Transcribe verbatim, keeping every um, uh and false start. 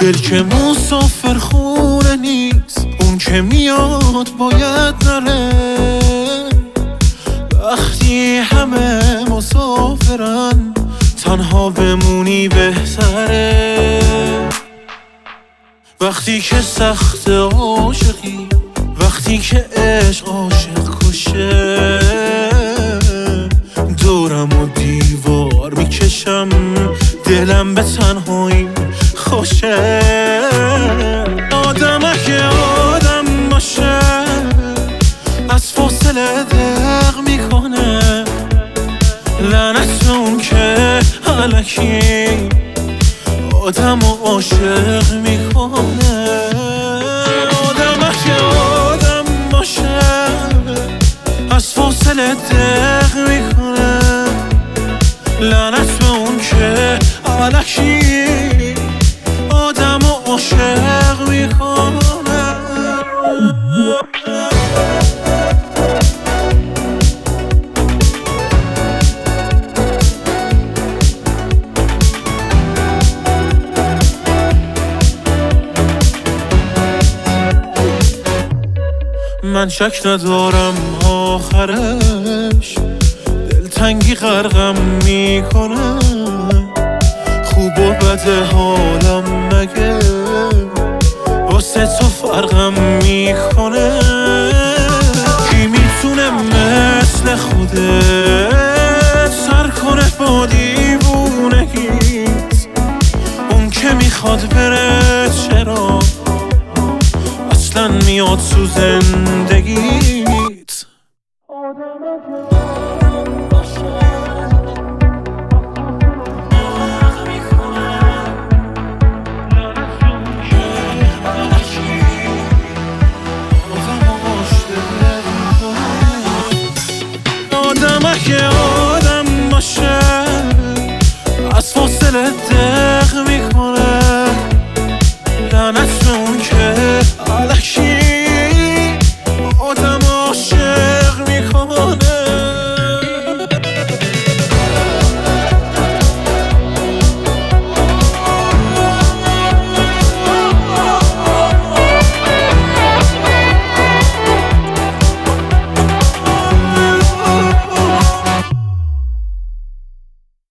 دل که مسافر خونه نیست، اون که میاد باید نره. وقتی همه مسافرن تنها بمونی بهتره. وقتی که سخت عاشقی، وقتی که عشق عاشق کشه، دورم و دیوار میکشم، دلم به تنهایی خوشه. آدم اگه آدم باشه از فاصله دق میکنه، لعنت اون که الکی آدم و عاشق میکنه. آدم اگه آدم باشه از فاصله دق میکنه، لعنت به اون که الکی آدم و عاشق میکنه. من شک ندارم آخرش دلتنگی غرقم میکنه. خوب و بد حالم مگه واسه تو فرقم میکنه. کی میتونه مثل خودت سر کنه با دیوونگیت؟ اون که میخواد بره چرا اصلا میاد تو زندگیت؟ آدم اگه آدم باشه از فاصله